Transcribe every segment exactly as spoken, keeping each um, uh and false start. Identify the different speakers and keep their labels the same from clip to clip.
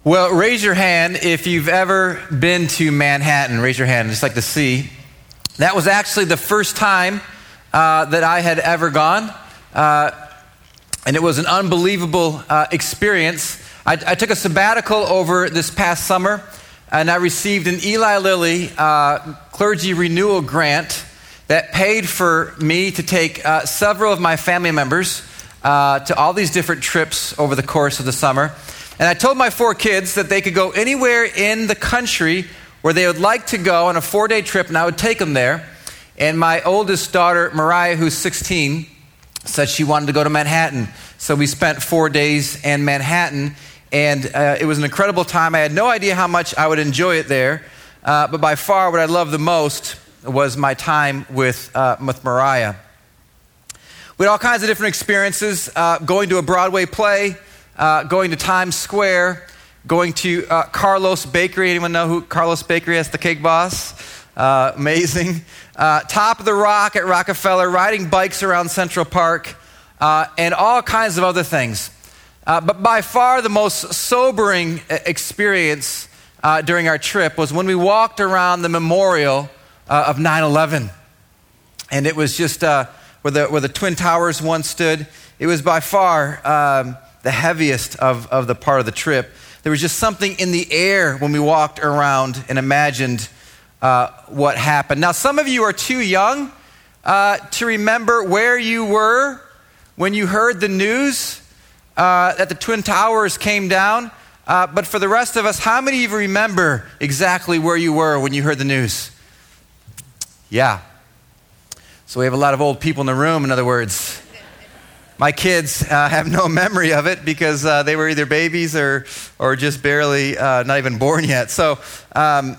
Speaker 1: Well, raise your hand if you've ever been to Manhattan. Raise your hand, just like to see. That was actually the first time uh, that I had ever gone, uh, and it was an unbelievable uh, experience. I, I took a sabbatical over this past summer, and I received an Eli Lilly uh, clergy renewal grant that paid for me to take uh, several of my family members uh, to all these different trips over the course of the summer. And I told my four kids that they could go anywhere in the country where they would like to go on a four-day trip, and I would take them there. And my oldest daughter, Mariah, who's sixteen, said she wanted to go to Manhattan. So we spent four days in Manhattan, and uh, it was an incredible time. I had no idea how much I would enjoy it there, uh, but by far what I loved the most was my time with, uh, with Mariah. We had all kinds of different experiences, uh, going to a Broadway play, Uh, going to Times Square, going to uh, Carlos Bakery. Anyone know who Carlos Bakery is? The cake boss? Uh, amazing. Uh, Top of the Rock at Rockefeller, riding bikes around Central Park, uh, and all kinds of other things. Uh, but by far the most sobering experience uh, during our trip was when we walked around the memorial uh, of nine eleven. And it was just uh, where, the, where the Twin Towers once stood. It was by far Um, the heaviest of, of the part of the trip. There was just something in the air when we walked around and imagined uh, what happened. Now, some of you are too young uh, to remember where you were when you heard the news uh, that the Twin Towers came down. Uh, but for the rest of us, how many of you remember exactly where you were when you heard the news? Yeah. So we have a lot of old people in the room, in other words. My kids uh, have no memory of it because uh, they were either babies or or just barely uh, not even born yet. So um,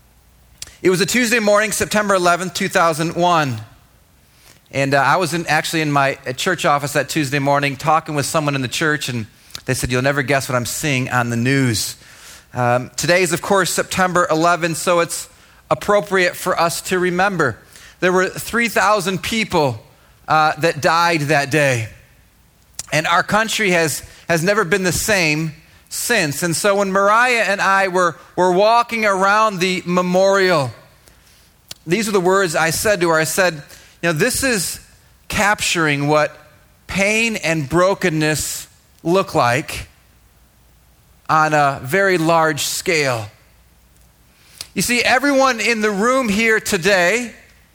Speaker 1: it was a Tuesday morning, September eleventh, two thousand one. And uh, I was in, actually in my church office that Tuesday morning talking with someone in the church, and they said, "You'll never guess what I'm seeing on the news." Um, today is, of course, September eleventh, so it's appropriate for us to remember. There were three thousand people uh, that died that day. And our country has, has never been the same since. And so when Mariah and I were, were walking around the memorial, these are the words I said to her. I said, you know, this is capturing what pain and brokenness look like on a very large scale. You see, everyone in the room here today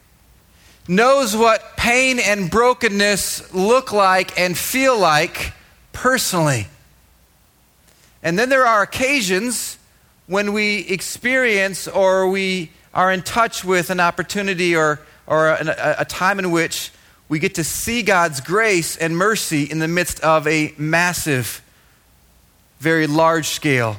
Speaker 1: knows what pain and brokenness look like and feel like personally. And then there are occasions when we experience or we are in touch with an opportunity or, or a, a time in which we get to see God's grace and mercy in the midst of a massive, very large scale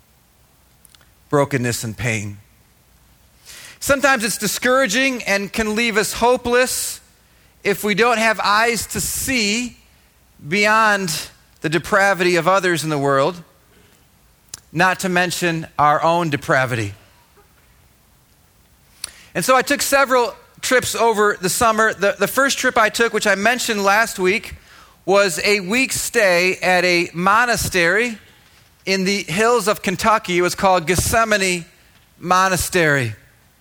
Speaker 1: brokenness and pain. Sometimes it's discouraging and can leave us hopeless if we don't have eyes to see beyond the depravity of others in the world, not to mention our own depravity. And so I took several trips over the summer. The, the first trip I took, which I mentioned last week, was a week stay at a monastery in the hills of Kentucky. It was called Gethsemane Monastery.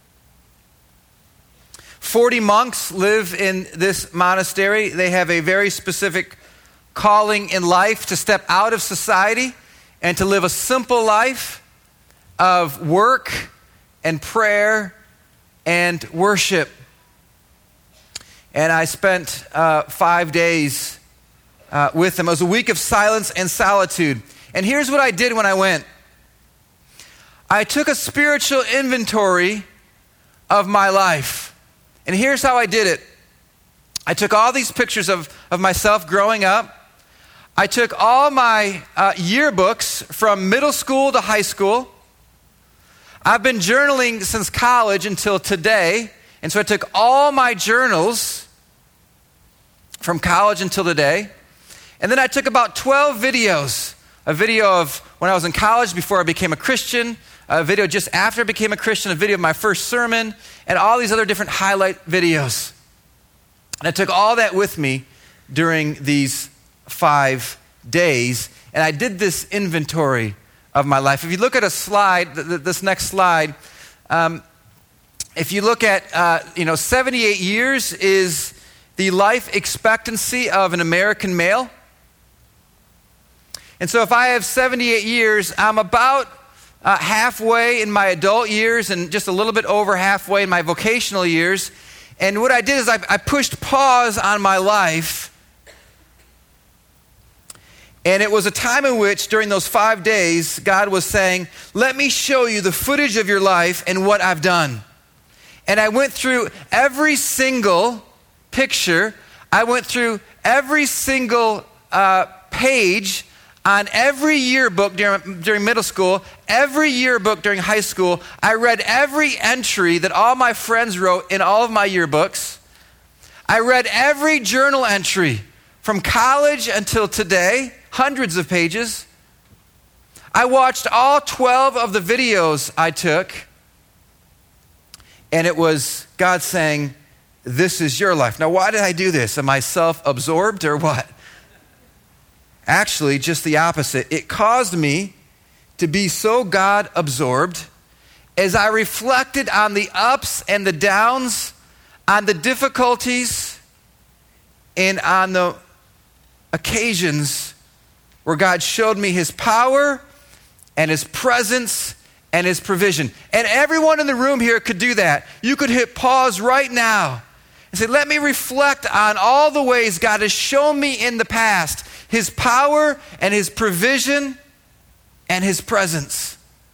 Speaker 1: forty monks live in this monastery. They have a very specific calling in life to step out of society and to live a simple life of work and prayer and worship. And I spent uh, five days uh, with them. It was a week of silence and solitude. And here's what I did when I went. I took a spiritual inventory of my life. And here's how I did it. I took all these pictures of, of myself growing up. I took all my uh, yearbooks from middle school to high school. I've been journaling since college until today. And so I took all my journals from college until today. And then I took about twelve videos. A video of when I was in college before I became a Christian, a video just after I became a Christian, a video of my first sermon, and all these other different highlight videos. And I took all that with me during these five days, and I did this inventory of my life. If you look at a slide, th- th- this next slide, um, if you look at, uh, you know, seventy-eight years is the life expectancy of an American male. And so if I have seventy-eight years, I'm about uh, halfway in my adult years and just a little bit over halfway in my vocational years. And what I did is I, I pushed pause on my life. And it was a time in which, during those five days, God was saying, let me show you the footage of your life and what I've done. And I went through every single picture. I went through every single uh, page on every yearbook during, during middle school, every yearbook during high school. I read every entry that all my friends wrote in all of my yearbooks. I read every journal entry from college until today, hundreds of pages. I watched all twelve of the videos I took, and it was God saying, this is your life. Now, why did I do this? Am I self-absorbed or what? Actually, just the opposite. It caused me to be so God-absorbed as I reflected on the ups and the downs, on the difficulties, and on the occasions where God showed me his power and his presence and his provision. And everyone in the room here could do that. You could hit pause right now and say, let me reflect on all the ways God has shown me in the past, his power and his provision and his presence.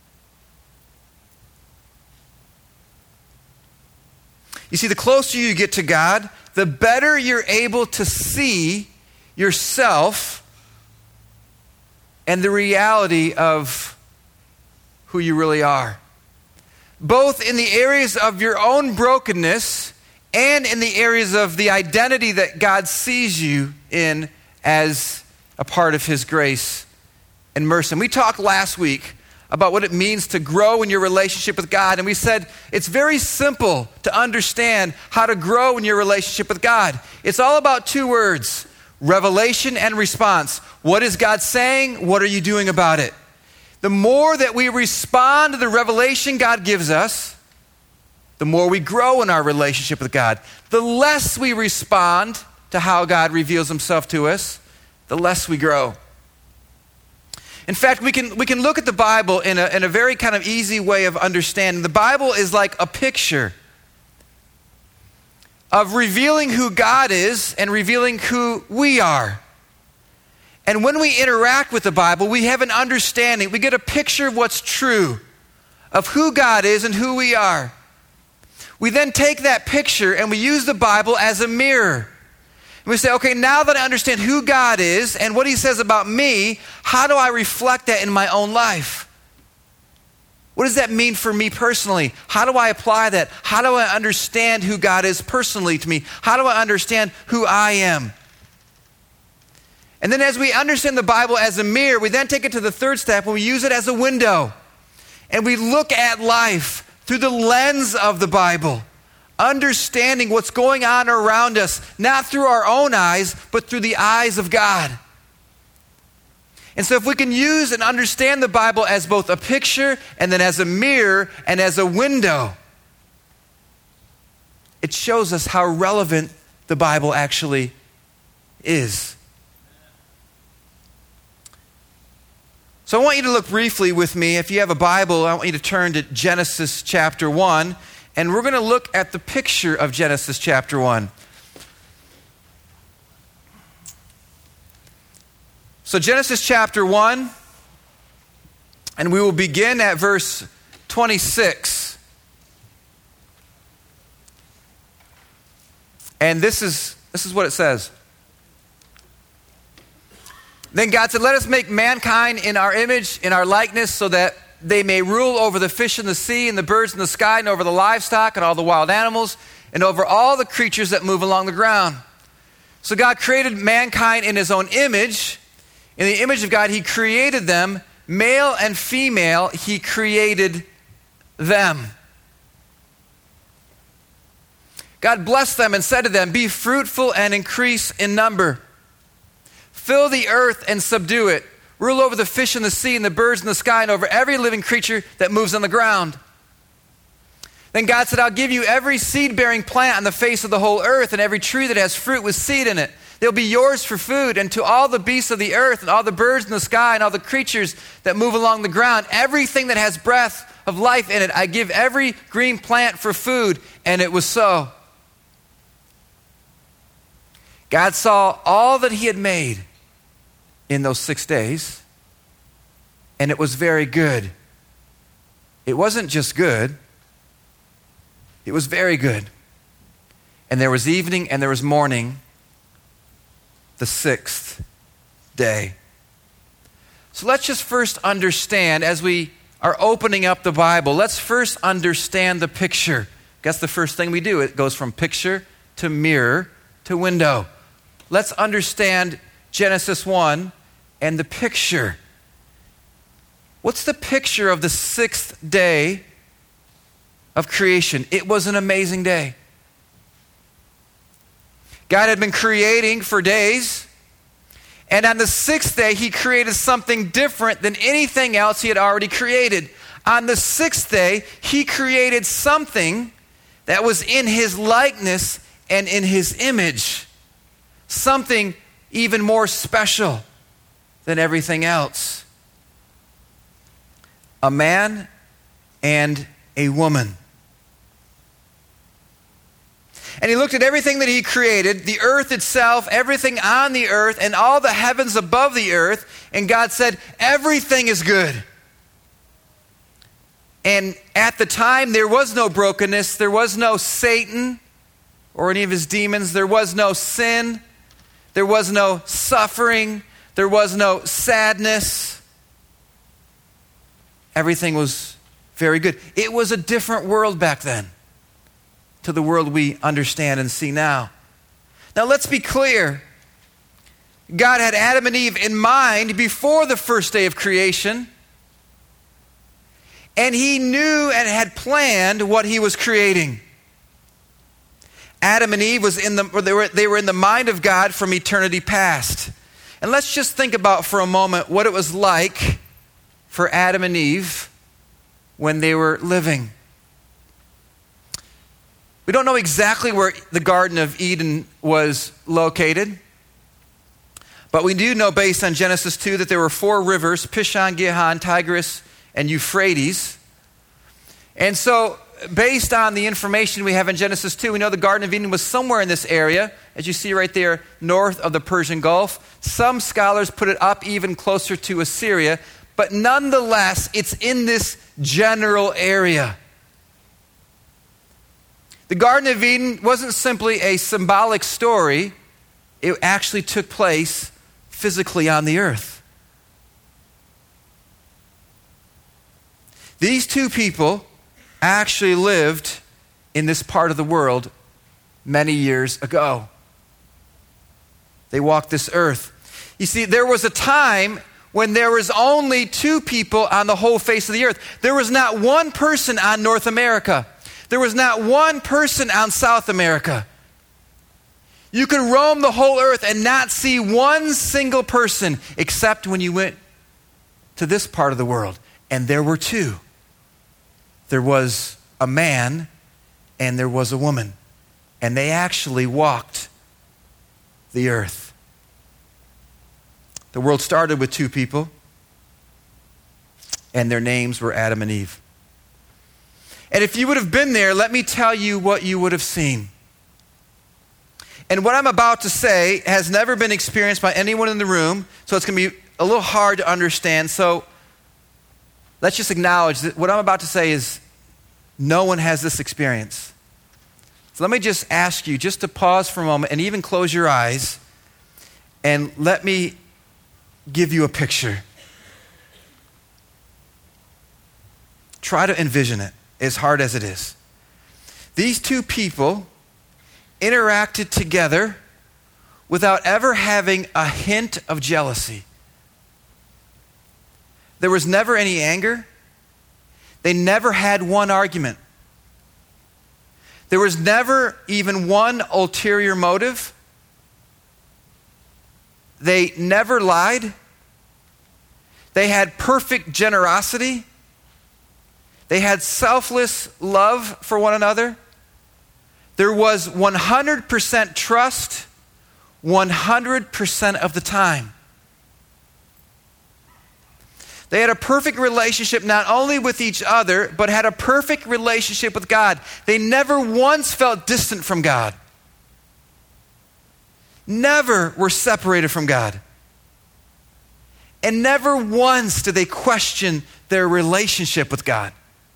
Speaker 1: You see, the closer you get to God, the better you're able to see yourself and the reality of who you really are. Both in the areas of your own brokenness and in the areas of the identity that God sees you in as a part of his grace and mercy. And we talked last week about what it means to grow in your relationship with God. And we said it's very simple to understand how to grow in your relationship with God. It's all about two words: revelation and response. What is God saying? What are you doing about it? The more that we respond to the revelation God gives us, the more we grow in our relationship with God. The less we respond to how God reveals himself to us, the less we grow. In fact, we can we can look at the Bible in a, in a very kind of easy way of understanding. The Bible is like a picture of revealing who God is and revealing who we are. And when we interact with the Bible, we have an understanding. We get a picture of what's true, of who God is and who we are. We then take that picture and we use the Bible as a mirror. And we say, okay, now that I understand who God is and what he says about me, how do I reflect that in my own life? What does that mean for me personally? How do I apply that? How do I understand who God is personally to me? How do I understand who I am? And then as we understand the Bible as a mirror, we then take it to the third step when we use it as a window. And we look at life through the lens of the Bible, understanding what's going on around us, not through our own eyes, but through the eyes of God. And so if we can use and understand the Bible as both a picture and then as a mirror and as a window, it shows us how relevant the Bible actually is. So I want you to look briefly with me. If you have a Bible, I want you to turn to Genesis chapter one, and we're going to look at the picture of Genesis chapter one. So Genesis chapter one, and we will begin at verse twenty-six. And this is this is what it says. Then God said, let us make mankind in our image, in our likeness, so that they may rule over the fish in the sea and the birds in the sky and over the livestock and all the wild animals and over all the creatures that move along the ground. So God created mankind in his own image. In the image of God, he created them. Male and female, he created them. God blessed them and said to them, be fruitful and increase in number. Fill the earth and subdue it. Rule over the fish in the sea and the birds in the sky and over every living creature that moves on the ground. Then God said, I'll give you every seed-bearing plant on the face of the whole earth and every tree that has fruit with seed in it. They'll be yours for food, and to all the beasts of the earth and all the birds in the sky and all the creatures that move along the ground, everything that has breath of life in it, I give every green plant for food. And it was so. God saw all that he had made in those six days, and it was very good. It wasn't just good. It was very good. And there was evening and there was morning, the sixth day. So let's just first understand, as we are opening up the Bible, let's first understand the picture. That's the first thing we do. It goes from picture to mirror to window. Let's understand Genesis one and the picture. What's the picture of the sixth day of creation? It was an amazing day. God had been creating for days, and on the sixth day, he created something different than anything else he had already created. On the sixth day, he created something that was in his likeness and in his image. Something even more special than everything else. A man and a woman. And he looked at everything that he created, the earth itself, everything on the earth, and all the heavens above the earth. And God said, everything is good. And at the time, there was no brokenness. There was no Satan or any of his demons. There was no sin. There was no suffering. There was no sadness. Everything was very good. It was a different world back then to the world we understand and see now. Now let's be clear. God had Adam and Eve in mind before the first day of creation. And he knew and had planned what he was creating. Adam and Eve was in the they were, they were in the mind of God from eternity past. And let's just think about for a moment what it was like for Adam and Eve when they were living. We don't know exactly where the Garden of Eden was located, but we do know based on Genesis two that there were four rivers, Pishon, Gihon, Tigris, and Euphrates. And so based on the information we have in Genesis two, we know the Garden of Eden was somewhere in this area, as you see right there, north of the Persian Gulf. Some scholars put it up even closer to Assyria, but nonetheless, it's in this general area. The Garden of Eden wasn't simply a symbolic story. It actually took place physically on the earth. These two people actually lived in this part of the world many years ago. They walked this earth. You see, there was a time when there was only two people on the whole face of the earth. There was not one person on North America. There was not one person on South America. You could roam the whole earth and not see one single person except when you went to this part of the world. And there were two. There was a man and there was a woman. And they actually walked the earth. The world started with two people, and their names were Adam and Eve. And if you would have been there, let me tell you what you would have seen. And what I'm about to say has never been experienced by anyone in the room, so it's going to be a little hard to understand. So let's just acknowledge that what I'm about to say is no one has this experience. So let me just ask you just to pause for a moment and even close your eyes and let me give you a picture. Try to envision it, as hard as it is. These two people interacted together without ever having a hint of jealousy. There was never any anger. They never had one argument. There was never even one ulterior motive. They never lied. They had perfect generosity. They had selfless love for one another. There was one hundred percent trust one hundred percent of the time. They had a perfect relationship not only with each other, but had a perfect relationship with God. They never once felt distant from God. Never were separated from God. And never once did they question their relationship with God.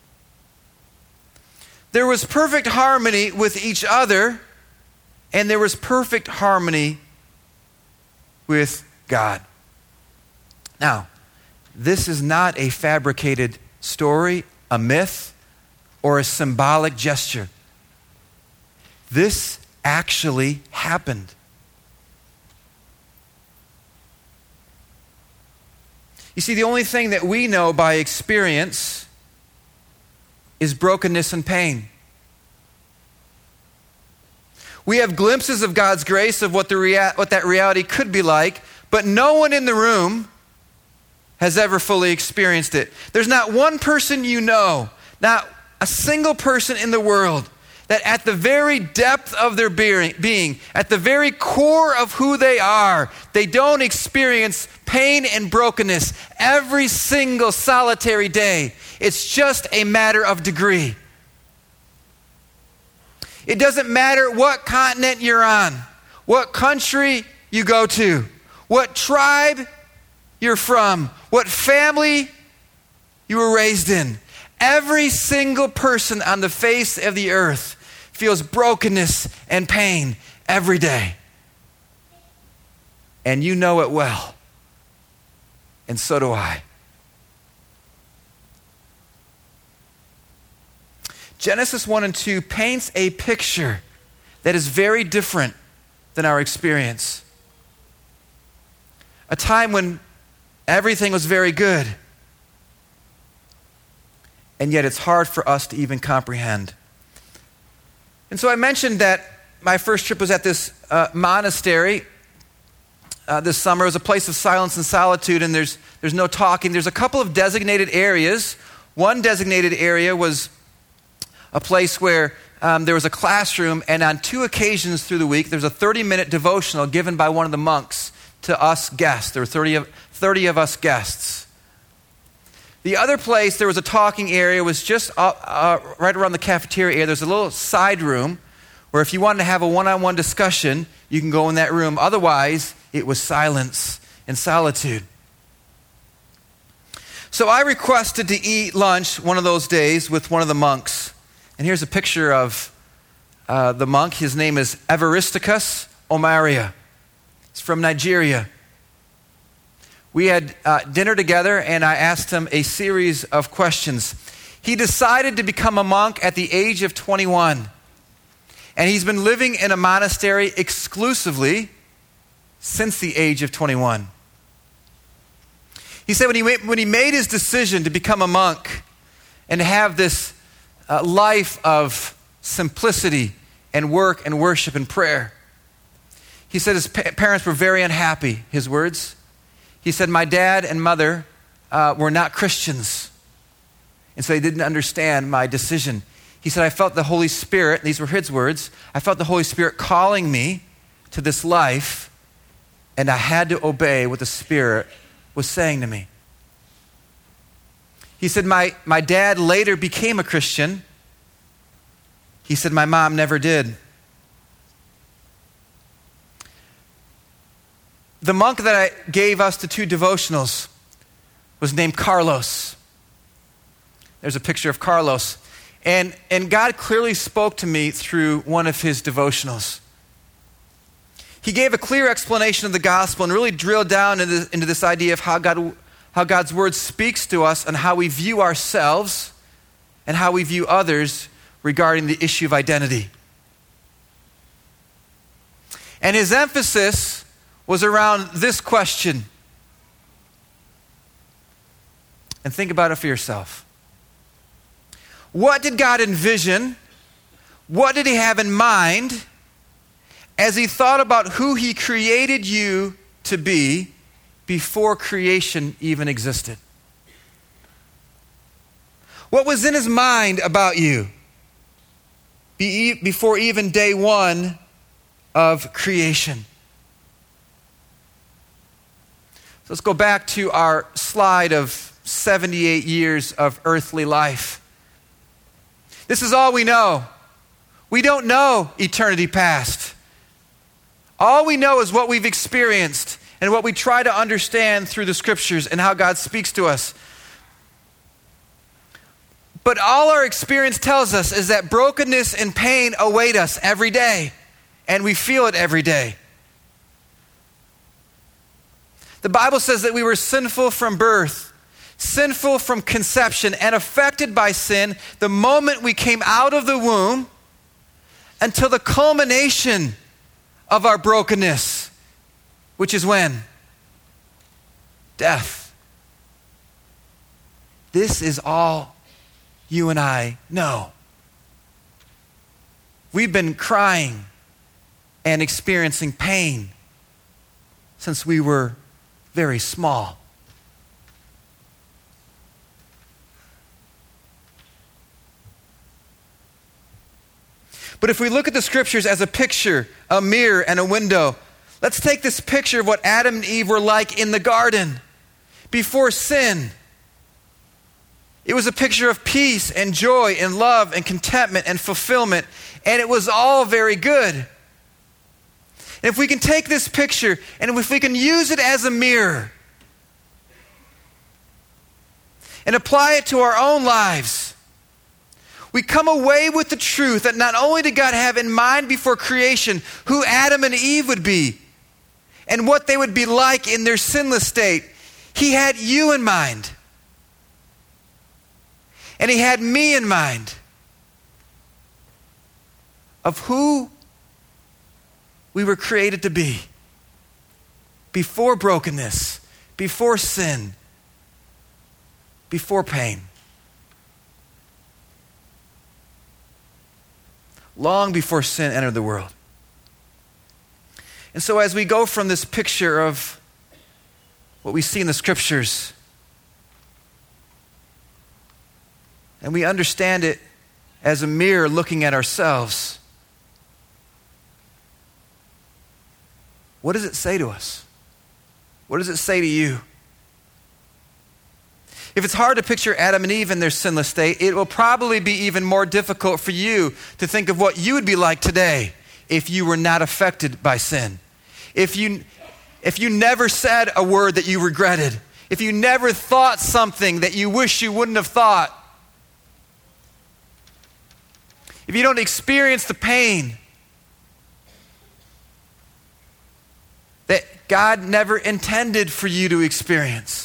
Speaker 1: There was perfect harmony with each other, and there was perfect harmony with God. Now, this is not a fabricated story, a myth, or a symbolic gesture. This actually happened. You see, the only thing that we know by experience is brokenness and pain. We have glimpses of God's grace, of what, the rea- what that reality could be like, but no one in the room has ever fully experienced it. There's not one person you know, not a single person in the world, that at the very depth of their being, at the very core of who they are, they don't experience pain and brokenness every single solitary day. It's just a matter of degree. It doesn't matter what continent you're on, what country you go to, what tribe you're from, what family you were raised in. Every single person on the face of the earth feels brokenness and pain every day. And you know it well. And so do I. Genesis one and two paints a picture that is very different than our experience. A time when everything was very good, and yet it's hard for us to even comprehend. And so I mentioned that my first trip was at this uh, monastery uh, this summer. It was a place of silence and solitude, and there's there's no talking. There's a couple of designated areas. One designated area was a place where um, there was a classroom, and on two occasions through the week, there's a thirty-minute devotional given by one of the monks to us guests. There were thirty of, thirty of us guests. The other place, there was a talking area, was just uh, uh, right around the cafeteria area. There's a little side room where if you wanted to have a one-on-one discussion, you can go in that room. Otherwise, it was silence and solitude. So I requested to eat lunch one of those days with one of the monks. And here's a picture of uh, the monk. His name is Evaristicus Omaria. He's from Nigeria. We had uh, dinner together, and I asked him a series of questions. He decided to become a monk at the age of twenty-one. And he's been living in a monastery exclusively since the age of twenty-one. He said when he, when he made his decision to become a monk and have this uh, life of simplicity and work and worship and prayer, he said his pa- parents were very unhappy, his words. He said, my dad and mother uh, were not Christians, and so they didn't understand my decision. He said, I felt the Holy Spirit, these were his words, I felt the Holy Spirit calling me to this life, and I had to obey what the Spirit was saying to me. He said, my, my dad later became a Christian. He said, my mom never did. The monk that I gave us the two devotionals was named Carlos. There's a picture of Carlos. And, and God clearly spoke to me through one of his devotionals. He gave a clear explanation of the gospel and really drilled down into, into this idea of how, God, how God's word speaks to us and how we view ourselves and how we view others regarding the issue of identity. And his emphasis was around this question. And think about it for yourself. What did God envision? What did he have in mind as he thought about who he created you to be before creation even existed? What was in his mind about you be- before even day one of creation? So let's go back to our slide of seventy-eight years of earthly life. This is all we know. We don't know eternity past. All we know is what we've experienced and what we try to understand through the scriptures and how God speaks to us. But all our experience tells us is that brokenness and pain await us every day, and we feel it every day. The Bible says that we were sinful from birth, sinful from conception, and affected by sin the moment we came out of the womb until the culmination of our brokenness, which is when? Death. This is all you and I know. We've been crying and experiencing pain since we were very small. But if we look at the scriptures as a picture, a mirror, and a window, let's take this picture of what Adam and Eve were like in the garden before sin. It was a picture of peace and joy and love and contentment and fulfillment, and it was all very good. And if we can take this picture and if we can use it as a mirror and apply it to our own lives, we come away with the truth that not only did God have in mind before creation who Adam and Eve would be and what they would be like in their sinless state, He had you in mind. And He had me in mind of who we were created to be before brokenness, before sin, before pain. Long before sin entered the world. And so as we go from this picture of what we see in the scriptures, and we understand it as a mirror looking at ourselves, what does it say to us? What does it say to you? If it's hard to picture Adam and Eve in their sinless state, it will probably be even more difficult for you to think of what you would be like today if you were not affected by sin. If you, if you never said a word that you regretted, if you never thought something that you wish you wouldn't have thought, if you don't experience the pain that God never intended for you to experience.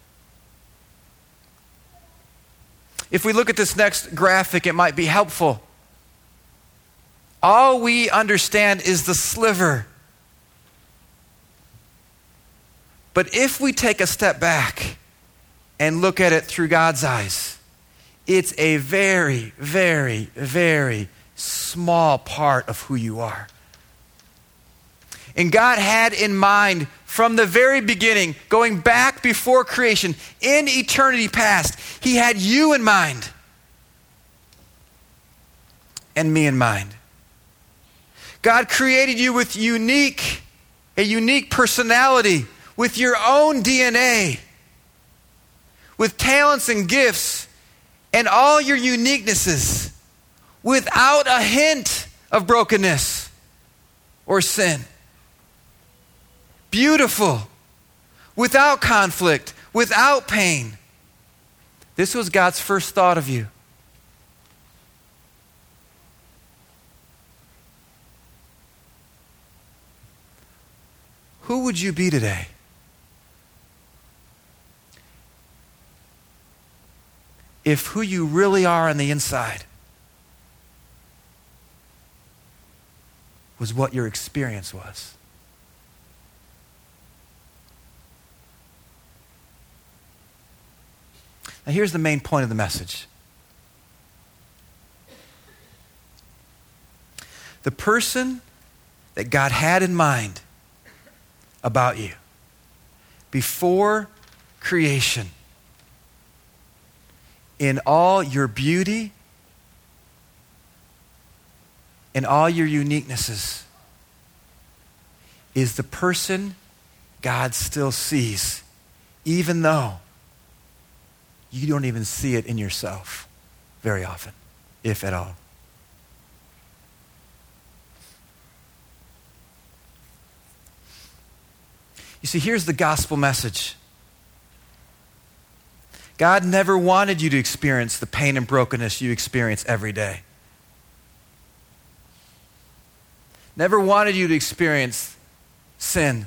Speaker 1: If we look at this next graphic, it might be helpful. All we understand is the sliver. But if we take a step back and look at it through God's eyes, it's a very, very, very small part of who you are. And God had in mind from the very beginning, going back before creation, in eternity past, He had you in mind and me in mind. God created you with unique, a unique personality, with your own D N A, with talents and gifts and all your uniquenesses, without a hint of brokenness or sin. Beautiful, without conflict, without pain. This was God's first thought of you. Who would you be today? If who you really are on the inside was what your experience was. Now here's the main point of the message. The person that God had in mind about you before creation, in all your beauty, in all your uniquenesses, is the person God still sees, even though you don't even see it in yourself very often, if at all. You see, here's the gospel message. God never wanted you to experience the pain and brokenness you experience every day. Never wanted you to experience sin.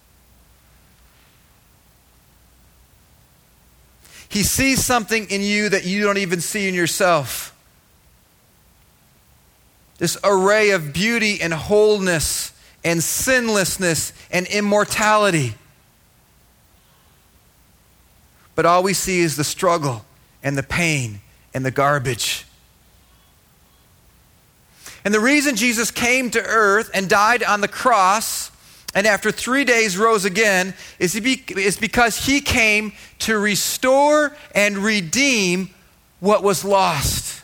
Speaker 1: He sees something in you that you don't even see in yourself. This array of beauty and wholeness and sinlessness and immortality. But all we see is the struggle and the pain and the garbage. And the reason Jesus came to earth and died on the cross and after three days rose again is, he be, is because he came to restore and redeem what was lost.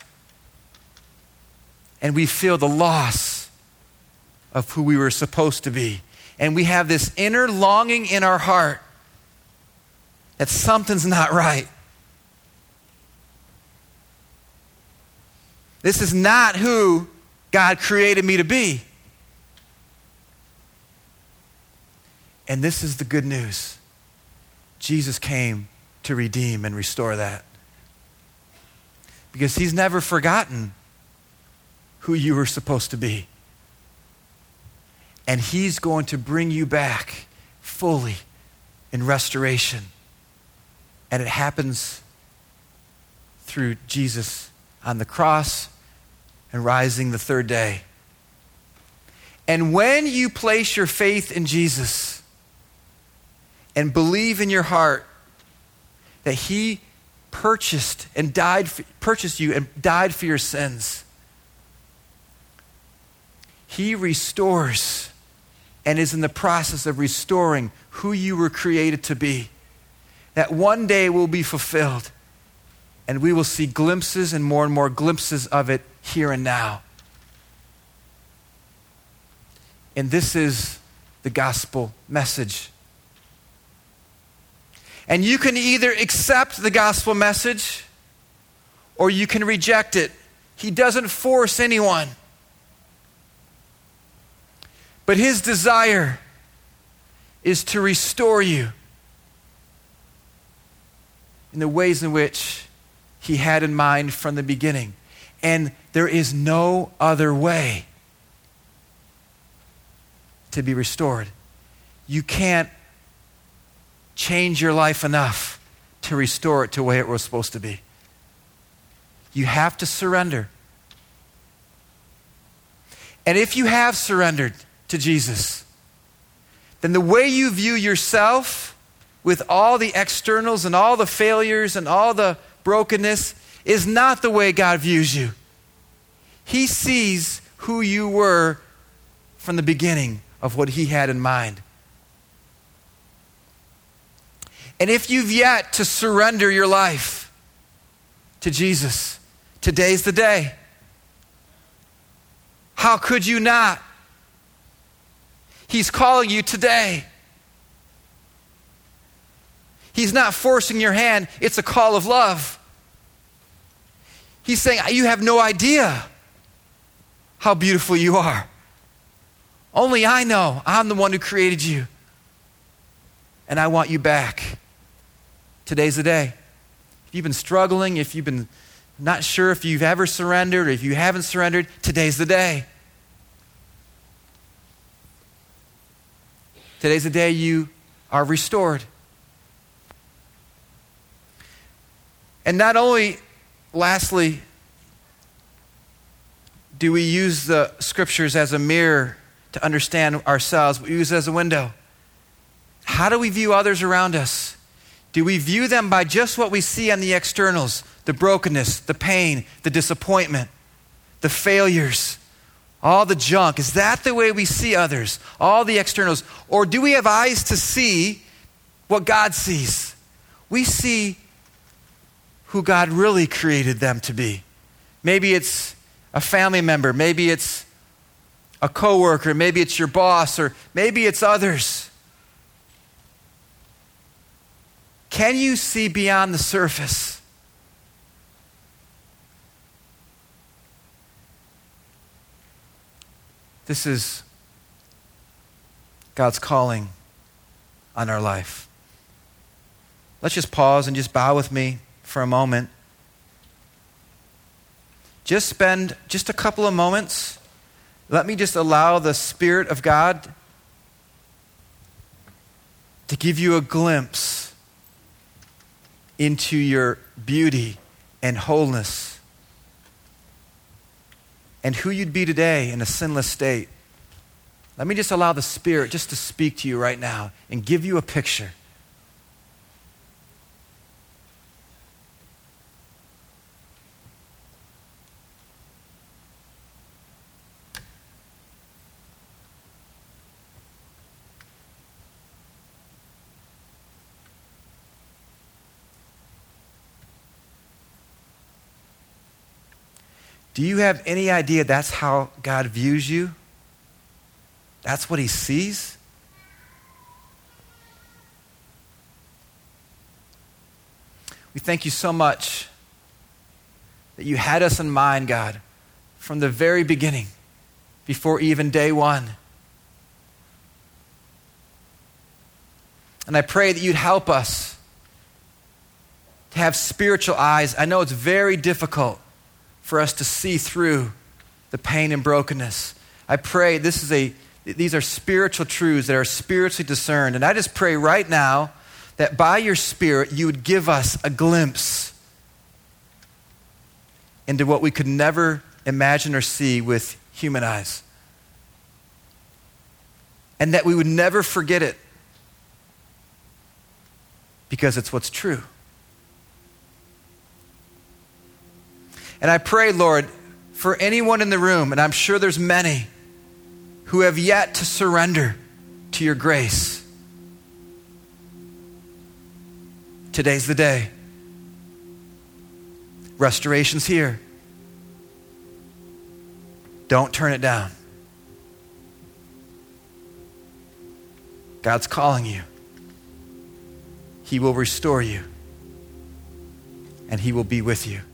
Speaker 1: And we feel the loss of who we were supposed to be. And we have this inner longing in our heart that something's not right. This is not who God created me to be. And this is the good news. Jesus came to redeem and restore that. Because he's never forgotten who you were supposed to be. And he's going to bring you back fully in restoration. And it happens through Jesus on the cross and rising the third day. And when you place your faith in Jesus and believe in your heart that he purchased and died, for, purchased you and died for your sins, he restores and is in the process of restoring who you were created to be. That one day will be fulfilled, and we will see glimpses and more and more glimpses of it here and now. And this is the gospel message. And you can either accept the gospel message or you can reject it. He doesn't force anyone. But his desire is to restore you in the ways in which he had in mind from the beginning. And there is no other way to be restored. You can't change your life enough to restore it to the way it was supposed to be. You have to surrender. And if you have surrendered to Jesus, then the way you view yourself with all the externals and all the failures and all the brokenness is not the way God views you. He sees who you were from the beginning of what he had in mind. And if you've yet to surrender your life to Jesus, today's the day. How could you not? He's calling you today. He's not forcing your hand. It's a call of love. He's saying, you have no idea how beautiful you are. Only I know. I'm the one who created you. And I want you back. Today's the day. If you've been struggling, if you've been not sure if you've ever surrendered or if you haven't surrendered, today's the day. Today's the day you are restored. And not only, lastly, do we use the scriptures as a mirror to understand ourselves, we use it as a window. How do we view others around us? Do we view them by just what we see on the externals, the brokenness, the pain, the disappointment, the failures, all the junk? Is that the way we see others, all the externals? Or do we have eyes to see what God sees. We see who God really created them to be. Maybe it's a family member, maybe it's a coworker, maybe it's your boss, or maybe it's others. Can you see beyond the surface? This is God's calling on our life. Let's just pause and just bow with me for a moment. Just spend just a couple of moments. Let me just allow the Spirit of God to give you a glimpse into your beauty and wholeness and who you'd be today in a sinless state. Let me just allow the Spirit just to speak to you right now and give you a picture. Do you have any idea that's how God views you? That's what he sees? We thank you so much that you had us in mind, God, from the very beginning, before even day one. And I pray that you'd help us to have spiritual eyes. I know it's very difficult for us to see through the pain and brokenness. I pray this is a these are spiritual truths that are spiritually discerned. And I just pray right now that by your Spirit you would give us a glimpse into what we could never imagine or see with human eyes. And that we would never forget it because it's what's true. And I pray, Lord, for anyone in the room, and I'm sure there's many, who have yet to surrender to your grace. Today's the day. Restoration's here. Don't turn it down. God's calling you. He will restore you, and he will be with you.